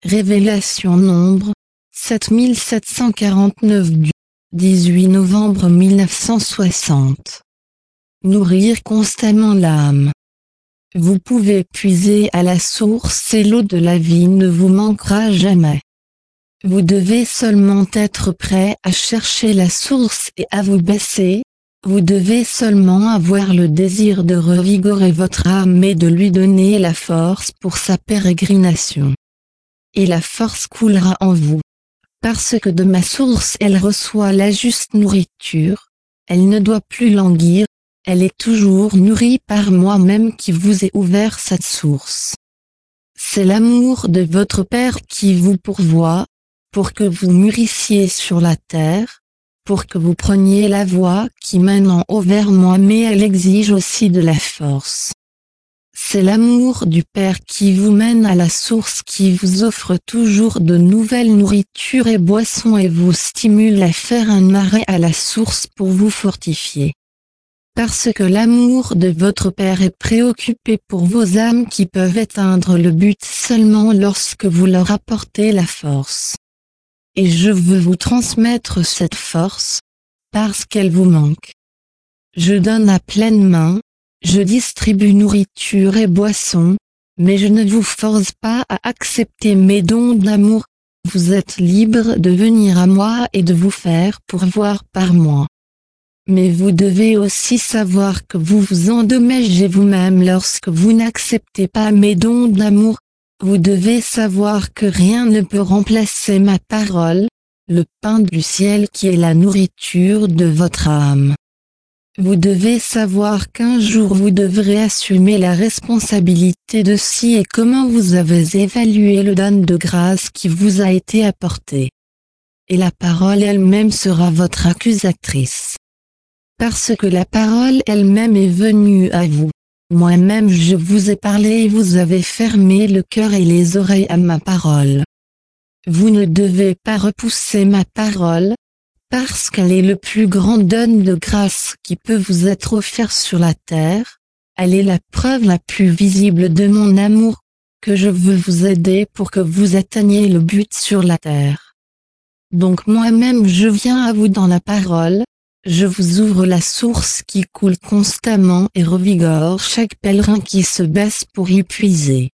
Révélation Nombre 7749 du 18 novembre 1960. Nourrir constamment l'âme. Vous pouvez puiser à la source et l'eau de la vie ne vous manquera jamais. Vous devez seulement être prêt à chercher la source et à vous baisser. Vous devez seulement avoir le désir de revigorer votre âme et de lui donner la force pour sa pérégrination. Et la force coulera en vous. Parce que de ma source elle reçoit la juste nourriture, elle ne doit plus languir, elle est toujours nourrie par moi-même qui vous ai ouvert cette source. C'est l'amour de votre Père qui vous pourvoit, pour que vous mûrissiez sur la terre, pour que vous preniez la voie qui mène en haut vers moi, mais elle exige aussi de la force. C'est l'amour du Père qui vous mène à la source qui vous offre toujours de nouvelles nourritures et boissons et vous stimule à faire un arrêt à la source pour vous fortifier. Parce que l'amour de votre Père est préoccupé pour vos âmes qui peuvent atteindre le but seulement lorsque vous leur apportez la force. Et je veux vous transmettre cette force, parce qu'elle vous manque. Je donne à pleine main. Je distribue nourriture et boissons, mais je ne vous force pas à accepter mes dons d'amour. Vous êtes libre de venir à moi et de vous faire pourvoir par moi. Mais vous devez aussi savoir que vous vous endommagez vous-même lorsque vous n'acceptez pas mes dons d'amour. Vous devez savoir que rien ne peut remplacer ma parole, le pain du ciel qui est la nourriture de votre âme. Vous devez savoir qu'un jour vous devrez assumer la responsabilité de si et comment vous avez évalué le don de grâce qui vous a été apporté. Et la parole elle-même sera votre accusatrice. Parce que la parole elle-même est venue à vous. Moi-même je vous ai parlé et vous avez fermé le cœur et les oreilles à ma parole. Vous ne devez pas repousser ma parole, parce qu'elle est le plus grand don de grâce qui peut vous être offert sur la terre, elle est la preuve la plus visible de mon amour, que je veux vous aider pour que vous atteigniez le but sur la terre. Donc moi-même je viens à vous dans la parole, je vous ouvre la source qui coule constamment et revigore chaque pèlerin qui se baisse pour y puiser.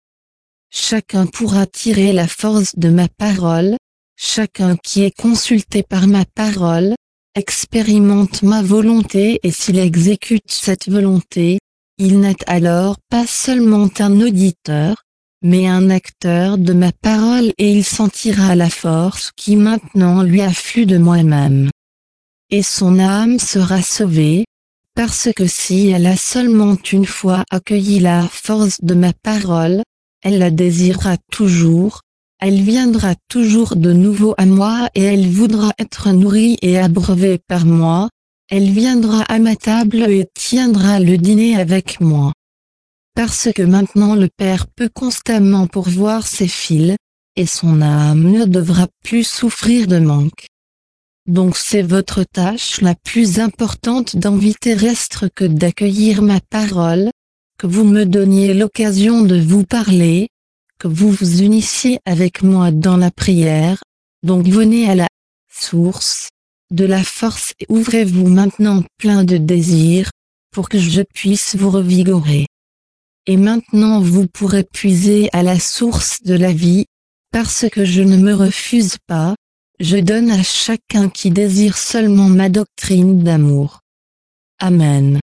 Chacun pourra tirer la force de ma parole. Chacun qui est consulté par ma parole, expérimente ma volonté et s'il exécute cette volonté, il n'est alors pas seulement un auditeur, mais un acteur de ma parole et il sentira la force qui maintenant lui afflue de moi-même. Et son âme sera sauvée, parce que si elle a seulement une fois accueilli la force de ma parole, elle la désirera toujours. Elle viendra toujours de nouveau à moi et elle voudra être nourrie et abreuvée par moi, elle viendra à ma table et tiendra le dîner avec moi. Parce que maintenant le Père peut constamment pourvoir ses fils, et son âme ne devra plus souffrir de manque. Donc c'est votre tâche la plus importante dans vie terrestre que d'accueillir ma parole, que vous me donniez l'occasion de vous parler, que vous vous unissiez avec moi dans la prière, donc venez à la source de la force et ouvrez-vous maintenant plein de désir, pour que je puisse vous revigorer. Et maintenant vous pourrez puiser à la source de la vie, parce que je ne me refuse pas, je donne à chacun qui désire seulement ma doctrine d'amour. Amen.